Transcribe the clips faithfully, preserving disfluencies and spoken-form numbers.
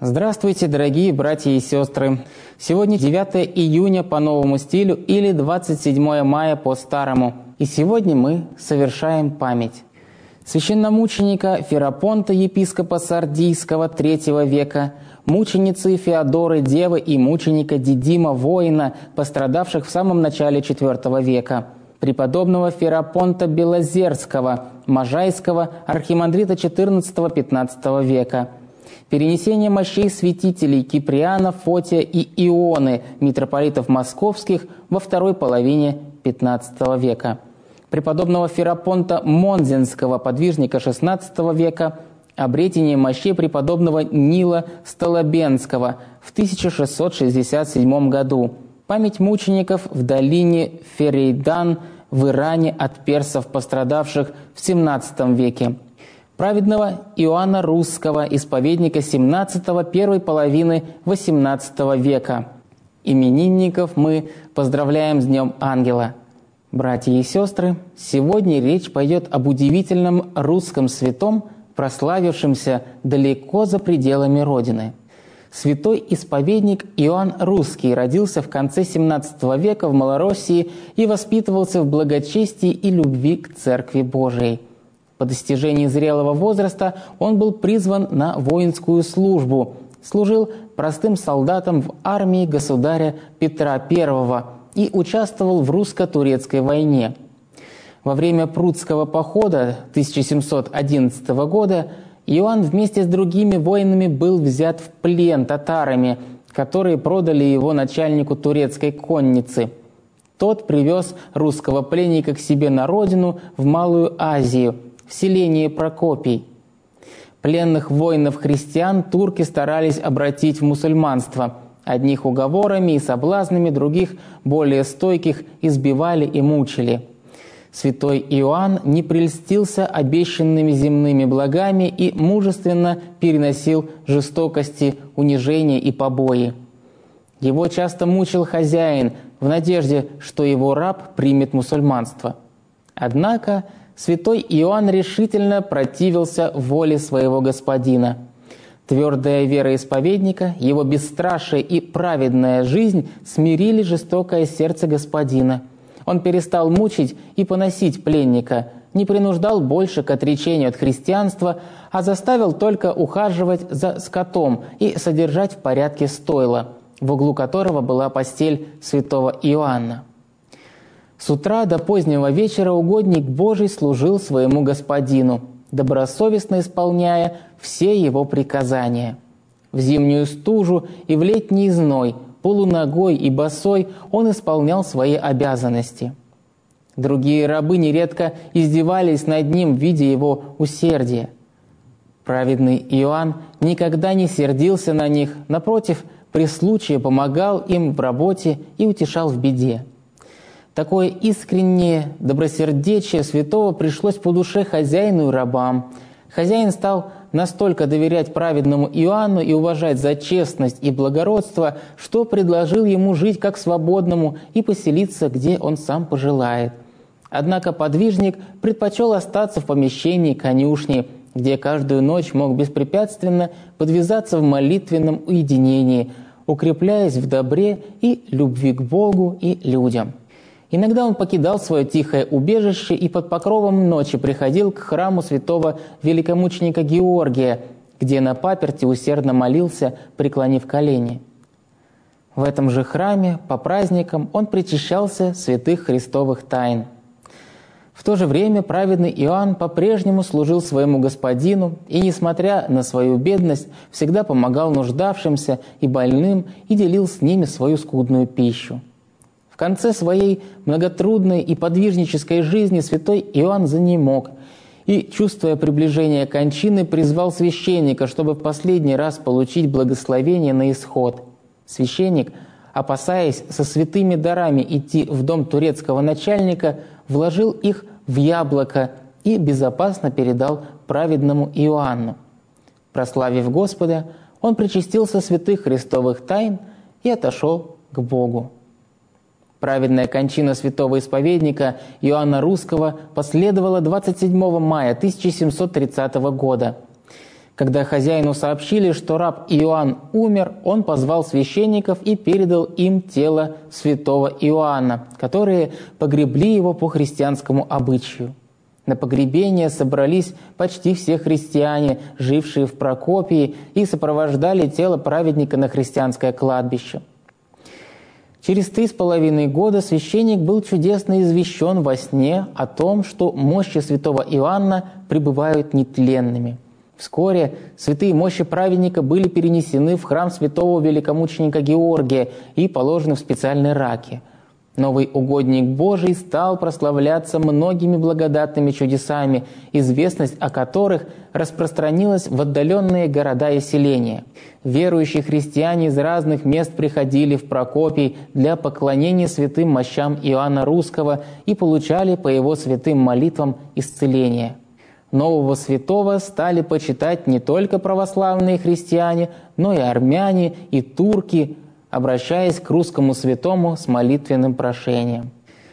Здравствуйте, дорогие братья и сестры! Сегодня девятое июня по новому стилю или двадцать седьмое мая по старому. И сегодня мы совершаем память священномученика Ферапонта, епископа Сардийского третьего века, мученицы Феодоры Девы и мученика Дидима Воина, пострадавших в самом начале четвертого века, преподобного Ферапонта Белозерского, Можайского, архимандрита четырнадцатого-пятнадцатого века, перенесение мощей святителей Киприана, Фотия и Ионы, митрополитов московских во второй половине пятнадцатого века, преподобного Ферапонта Монзенского, подвижника шестнадцатого века, обретение мощей преподобного Нила Столобенского в тысяча шестьсот шестьдесят седьмом году, память мучеников в долине Ферейдан в Иране от персов, пострадавших в семнадцатом веке, праведного Иоанна Русского, исповедника семнадцатого, первой половины восемнадцатого века. Именинников мы поздравляем с Днем Ангела. Братья и сестры, сегодня речь пойдет об удивительном русском святом, прославившемся далеко за пределами Родины. Святой исповедник Иоанн Русский родился в конце семнадцатого века в Малороссии и воспитывался в благочестии и любви к Церкви Божией. По достижении зрелого возраста он был призван на воинскую службу, служил простым солдатом в армии государя Петра Первого и участвовал в русско-турецкой войне. Во время Прудского похода тысяча семьсот одиннадцатого года Иоанн вместе с другими воинами был взят в плен татарами, которые продали его начальнику турецкой конницы. Тот привез русского пленника к себе на родину, в Малую Азию, в селение Прокопий. Пленных воинов-христиан турки старались обратить в мусульманство. Одних уговорами и соблазнами, других, более стойких, избивали и мучили. Святой Иоанн не прельстился обещанными земными благами и мужественно переносил жестокости, унижения и побои. Его часто мучил хозяин в надежде, что его раб примет мусульманство. Однако святой Иоанн решительно противился воле своего господина. Твердая вера исповедника, его бесстрашие и праведная жизнь смирили жестокое сердце господина. Он перестал мучить и поносить пленника, не принуждал больше к отречению от христианства, а заставил только ухаживать за скотом и содержать в порядке стойла, в углу которого была постель святого Иоанна. С утра до позднего вечера угодник Божий служил своему господину, добросовестно исполняя все его приказания. В зимнюю стужу и в летний зной, полуногой и босой, он исполнял свои обязанности. Другие рабы нередко издевались над ним, видя его усердие. Праведный Иоанн никогда не сердился на них, напротив, при случае помогал им в работе и утешал в беде. Такое искреннее добросердечие святого пришлось по душе хозяину и рабам. Хозяин стал настолько доверять праведному Иоанну и уважать за честность и благородство, что предложил ему жить как свободному и поселиться, где он сам пожелает. Однако подвижник предпочел остаться в помещении конюшни, где каждую ночь мог беспрепятственно подвязаться в молитвенном уединении, укрепляясь в добре и любви к Богу и людям. Иногда он покидал свое тихое убежище и под покровом ночи приходил к храму святого великомученика Георгия, где на паперти усердно молился, преклонив колени. В этом же храме по праздникам он причащался святых христовых тайн. В то же время праведный Иоанн по-прежнему служил своему господину и, несмотря на свою бедность, всегда помогал нуждавшимся и больным и делил с ними свою скудную пищу. В конце своей многотрудной и подвижнической жизни святой Иоанн занемог и, чувствуя приближение кончины, призвал священника, чтобы в последний раз получить благословение на исход. Священник, опасаясь со святыми дарами идти в дом турецкого начальника, вложил их в яблоко и безопасно передал праведному Иоанну. Прославив Господа, он причастился святых христовых тайн и отошел к Богу. Праведная кончина святого исповедника Иоанна Русского последовала двадцать седьмого мая тысяча семьсот тридцатого года. Когда хозяину сообщили, что раб Иоанн умер, он позвал священников и передал им тело святого Иоанна, которые погребли его по христианскому обычаю. На погребение собрались почти все христиане, жившие в Прокопии, и сопровождали тело праведника на христианское кладбище. Через три с половиной года священник был чудесно извещен во сне о том, что мощи святого Иоанна пребывают нетленными. Вскоре святые мощи праведника были перенесены в храм святого великомученика Георгия и положены в специальной раке. Новый угодник Божий стал прославляться многими благодатными чудесами, известность о которых распространилась в отдаленные города и селения. Верующие христиане из разных мест приходили в Прокопий для поклонения святым мощам Иоанна Русского и получали по его святым молитвам исцеление. Нового святого стали почитать не только православные христиане, но и армяне, и турки, обращаясь к русскому святому с молитвенным прошением.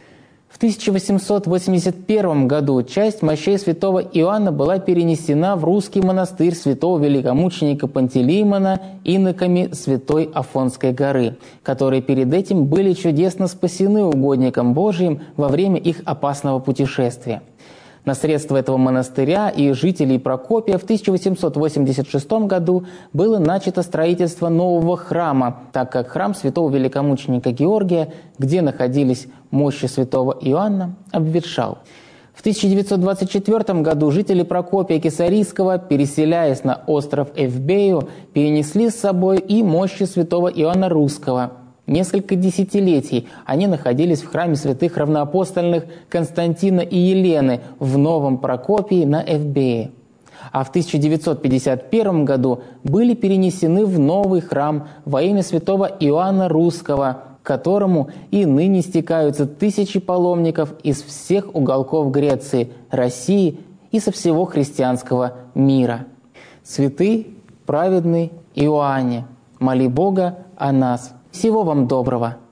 В тысяча восемьсот восемьдесят первом году часть мощей святого Иоанна была перенесена в русский монастырь святого великомученика Пантелеймона иноками Святой Афонской горы, которые перед этим были чудесно спасены угодником Божиим во время их опасного путешествия. На средства этого монастыря и жителей Прокопия в тысяча восемьсот восемьдесят шестом году было начато строительство нового храма, так как храм святого великомученика Георгия, где находились мощи святого Иоанна, обветшал. В тысяча девятьсот двадцать четвёртом году жители Прокопия Кесарийского, переселяясь на остров Эвбею, перенесли с собой и мощи святого Иоанна Русского. Несколько десятилетий они находились в храме святых равноапостольных Константина и Елены в Новом Прокопии на Эвбее. А в тысяча девятьсот пятьдесят первом году были перенесены в новый храм во имя святого Иоанна Русского, к которому и ныне стекаются тысячи паломников из всех уголков Греции, России и со всего христианского мира. Святый, праведный Иоанне, моли Бога о нас. Всего вам доброго!